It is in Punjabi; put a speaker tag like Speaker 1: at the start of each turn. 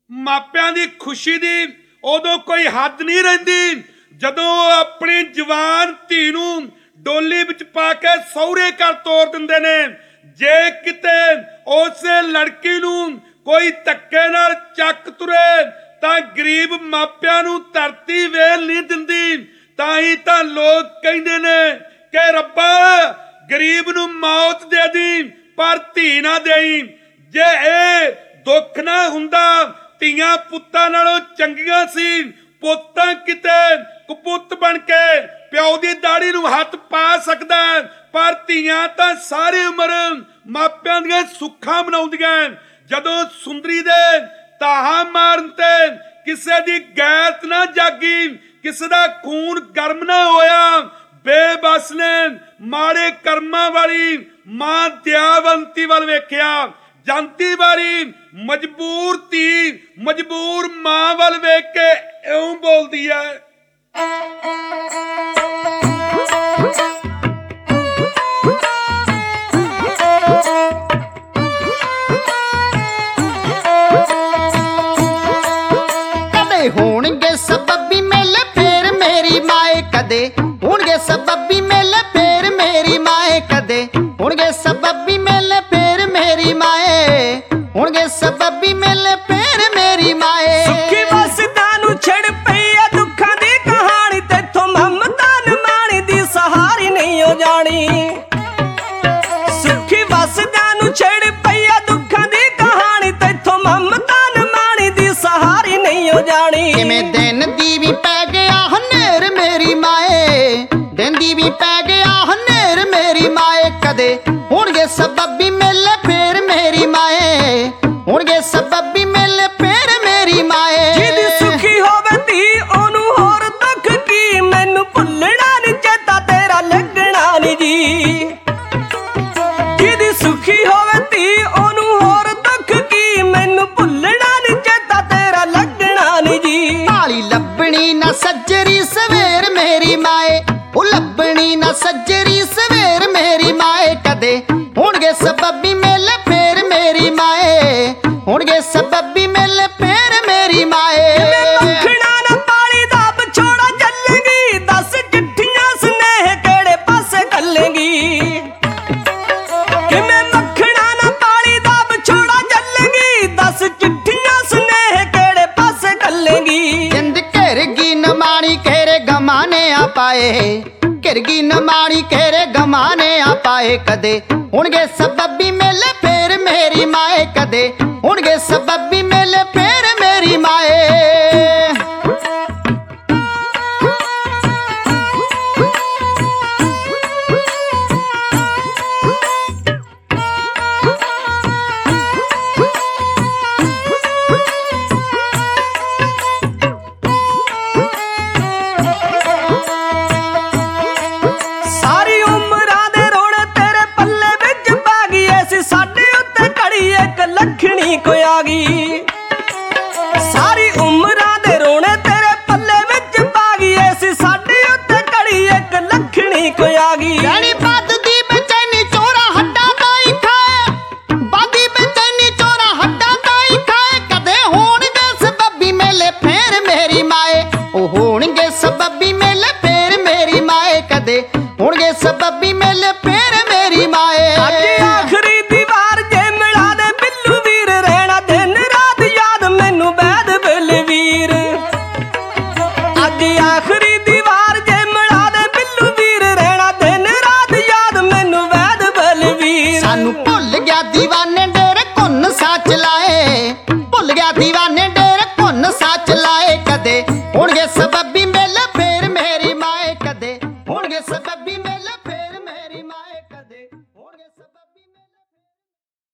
Speaker 1: ਮਾਪਿਆਂ ਦੀ ਖੁਸ਼ੀ ਦੀ ਉਦੋਂ ਕੋਈ ਹੱਦ ਨਹੀਂ ਰਹਿੰਦੀ ਜਦੋਂ ਆਪਣੀ ਜਵਾਨ ਧੀ ਨੂੰ ਡੋਲੀ ਵਿੱਚ ਪਾ ਕੇ ਸਹੁਰੇ ਘਰ ਤੋਰ ਦਿੰਦੇ ਨੇ। ਜੇ ਕਿਤੇ ਉਸੇ ਲੜਕੀ ਨੂੰ ਕੋਈ ਧੱਕੇ ਨਾਲ ਚੱਕ ਤੁਰੇ ਤਾਂ ਗਰੀਬ ਮਾਪਿਆਂ ਨੂੰ ਧਰਤੀ ਵੇਲ ਨਹੀਂ ਦਿੰਦੀ। ਤਾਂ ਹੀ ਤਾਂ ਲੋਕ ਕਹਿੰਦੇ ਨੇ ਕਿ ਰੱਬਾ ਗਰੀਬ ਨੂੰ ਮੌਤ ਦੇ ਦੀ ਪਰ ਧੀ ਨਾ ਦੇਈ। ਜੇ ਇਹ ਦੁੱਖ ਨਾ ਹੁੰਦਾ ਧੀਆਂ ਪੁੱਤਾਂ ਨਾਲੋਂ ਚੰਗੀਆਂ ਸੀ। ਪੁੱਤਾਂ ਕਿਤੇ ਕਪੁੱਤ ਬਣ ਕੇ ਪਿਓ ਦੀ ਦਾੜੀ ਨੂੰ ਹੱਥ ਪਾ ਸਕਦਾ ਪਰ ਧੀਆਂ ਤਾਂ ਸਾਰੀ ਉਮਰ ਮਾਪਿਆਂ ਦੀਆਂ ਸੁੱਖਾਂ ਮਨਾਉਂਦੀਆਂ। ਜਦੋਂ ਸੁੰਦਰੀ ਦੇ ਤਾਹਾ ਮਾਰਨ ਤੇ ਕਿਸੇ ਦੀ ਗੈਰਤ ਨਾ ਜਾਗੀ, ਕਿਸੇ ਦਾ ਖੂਨ ਗਰਮ ਨਾ ਹੋਇਆ, ਬੇਬਸ ਨੇ ਮਾੜੇ ਕਰਮਾਂ ਵਾਲੀ ਮਾਂ ਦਿਆਵੰਤੀ ਵੱਲ ਵੇਖਿਆ। ਜਾਂਦੀ ਵਾਰੀ ਮਜਬੂਰ ਧੀ ਮਜਬੂਰ ਮਾਂ ਵੱਲ ਵੇਖ ਕੇ ਇਉਂ ਬੋਲਦੀ ਹੈ।
Speaker 2: ਕਦੇ ਹੋਣਗੇ ਸਬੱਬੀ ਮੇਲੇ ਫੇਰ ਮੇਰੀ ਮਾਏ, ਕਦੇ ਹੋਣਗੇ ਸਬੱਬੀ ਮੇਲੇ ਫੇਰ ਮੇਰੀ ਮਾਏ, ਕਦੇ ਹੋਣਗੇ ਸਬੱਬੀ ਮੇਲੇ ਫੇਰ ਮੇਰੀ ਮਾਏ, ਹੋਣਗੇ ਸਬੱਬੀ ਮੇਲੇ ਫੇਰ ਮੇਰੀ ਮਾਏ।
Speaker 3: ਸੁੱਖੀ ਵਸਦਾ ਨੂੰ ਛੜ ਪਈ ਆ ਦੁੱਖਾਂ ਦੀ ਕਹਾਣੀ, ਤੇਥੋਂ ਮਮਤਾ ਨਿਮਾਣੀ ਦੀ ਸਹਾਰੀ ਨਹੀਂ ਹੋ ਜਾਣੀ। ਸੁੱਖੀ ਵਸਦਾ ਨੂੰ ਛੜ ਪਈ ਆ ਦੁੱਖਾਂ ਦੀ ਕਹਾਣੀ, ਤੇਥੋਂ ਮਮਤਾ ਨਿਮਾਣੀ ਦੀ ਸਹਾਰੀ ਨਹੀਂ ਹੋ ਜਾਣੀ।
Speaker 2: ਕਿਵੇਂ ਦਿਨ ਦੀ ਵੀ ਪੈ ਗਿਆ ਹਨੇਰ ਮੇਰੀ ਮਾਏ, ਦਿਨ ਦੀ ਵੀ ਪੈ ਗਿਆ ਹਨੇਰ ਮੇਰੀ ਮਾਏ, ਕਦੇ ਹੋਣਗੇ ਸਬੱਬੀ ਮੇਲੇ ਫੇਰ ਮੇਰੀ ਮਾਏ, ਹੋਣਗੇ ਸਬੱਬੀ ਮੇਲੇ ਫੇਰ ਮੇਰੀ ਮਾਏ।
Speaker 3: ਜਿਹਦੀ ਸੁਖੀ ਹੋਵੇ ਧੀ ਉਹਨੂੰ ਹੋਰ ਦੁੱਖ ਕੀ, ਮੈਨੂੰ ਭੁੱਲਣਾ ਨੀ ਚੇਤਾ ਤੇਰਾ ਲੱਗਣਾ ਨੀ ਜੀ। ਜਿਹਦੀ ਸੁਖੀ ਹੋਵੇ ਧੀ ਉਹਨੂੰ ਹੋਰ ਦੁੱਖ ਕੀ, ਮੈਨੂੰ ਭੁੱਲਣਾ ਨੀ ਚੇਤਾ ਤੇਰਾ ਲੱਗਣਾ ਨੀ ਜੀ।
Speaker 2: ਭਾਲੀ ਲੱਭਣੀ ਨਾ ਸੱਜਰੀ ਸਵੇਰ ਮੇਰੀ ਮਾਏ, ਉਹ ਲੱਭਣੀ ਨਾ ਸੱਜਰੀ ਸਵੇਰ ਮੇਰੀ ਮਾਏ, ਕਦੇ ਹੋਣਗੇ ਸਬੱਬੀ ਮੇਲੇ ਫੇਰ ਮੇਰੀ ਮਾਏ, ਹੋਣਗੇ ਸਬੱਬੀ ਮੇਲੇ ਫੇਰ ਮੇਰੀ ਮਾਏ।
Speaker 3: ਕਿਵੇਂ ਮੱਖਣਾ ਨਾ ਪਾਲੀ ਦਾ ਵਿਛੋੜਾ ਚੱਲੇਗੀ, ਦੱਸ ਚਿੱਠੀਆਂ ਸੁਨੇਹੇ ਕਿਹੜੇ ਪਾਸੇ ਘੱਲੇਗੀ। ਕਿਵੇਂ ਮੱਖਣਾ ਨਾ ਪਾਲੀ ਦਾ ਵਿਛੋੜਾ ਚੱਲੇਗੀ, ਦੱਸ ਚਿੱਠੀਆਂ ਸੁਨੇਹੇ ਕਿਹੜੇ ਪਾਸੇ ਘੱਲੇਗੀ।
Speaker 2: ਜਿੰਦ ਘਿਰਗੀ ਨਮਾਣੀ ਘੇਰੇ ਗਮਾਨੇ ਆ ਪਾਏ, ਘਿਰਗੀ ਨਮਾਣੀ ਘੇਰੇ ਗਮਾਨੇ ਆ ਪਾਏ, ਕਦੇ ਹੋਣਗੇ ਸਬੱਬੀ ਮੇਲੇ ਫੇਰ ਮੇਰੀ ਮਾਏ, ਕਦੇ ਹੋਣਗੇ ਸਬੱਬੀ ਮੇਲੇ ਫੇਰ ਮੇਰੀ ਮਾਏ।
Speaker 3: ਸਾਰੀ ਉਮਰਾਂ ਦੇ ਰੋਣ ਤੇਰੇ ਪੱਲੇ ਵਿੱਚ ਪਾ ਗਈ, ਐਸੀ ਸਾਡੇ ਉੱਤੇ ਘੜੀ ਇੱਕ ਲੱਖਣੀ ਕੋਈ ਆ ਗਈ। ਸਾਰੀ ਉਮਰਾਂ ਦੇ ਰੋਣੇ ਤੇਰੇ ਪੱਲੇ ਵਿੱਚ ਪਾ ਗਈ, ਐਸੀ ਸਾਡੇ ਉੱਤੇ ਘੜੀ ਇੱਕ ਲੱਖਣੀ ਕੋਈ ਆ ਗਈ।
Speaker 2: ਰਾਣੀ ਵੱਧਦੀ ਬੇਚੈਨੀ ਚੋਰਾ ਹੱਡਾਂ ਦਾ ਹੀ ਖਾਏ, ਵੱਧਦੀ ਬੇਚੈਨੀ ਚੋਰਾ ਹੱਡਾਂ ਦਾ ਹੀ ਖਾਏ, ਕਦੇ ਹੋਣਗੇ ਸਬੱਬੀ ਮੇਲੇ ਫੇਰ ਮੇਰੀ ਮਾਏ, ਉਹ ਹੋਣਗੇ ਸਬੱਬੀ ਮੇਲੇ ਫੇਰ ਮੇਰੀ ਮਾਏ, ਕਦੇ ਹੋਣਗੇ ਸਬੱਬੀ ਮੇਲੇ ਫੇਰ ਮੇਰੀ ਮਾਏ।
Speaker 3: ਅੱਜ ਆਖਰੀ ਦੀਵਾਰ ਜੇ ਮਿਲਾ ਦੇ ਬਿੱਲੂ ਵੀਰ, ਰਹਿਣਾ ਦਿਨ ਰਾਤ ਯਾਦ ਮੈਨੂੰ ਬੈਦ ਬਲਵੀਰ। ਅੱਜ ਆਖਰੀ ਦੀਵਾਰ ਜੇ ਮਿਲਾ ਦੇ ਬਿੱਲੂ ਵੀਰ, ਰਹਿਣਾ ਦਿਨ ਰਾਤ ਯਾਦ ਮੈਨੂੰ ਬੈਦ ਬਲਵੀਰ।
Speaker 2: ਸਾਨੂੰ ਭੁੱਲ ਗਿਆ ਦੀਵਾਨੇ ਡੇਰੇ ਕੁੰਨ ਸੱਚ ਲਾਏ, ਭੁੱਲ ਗਿਆ ਦੀਵਾਨੇ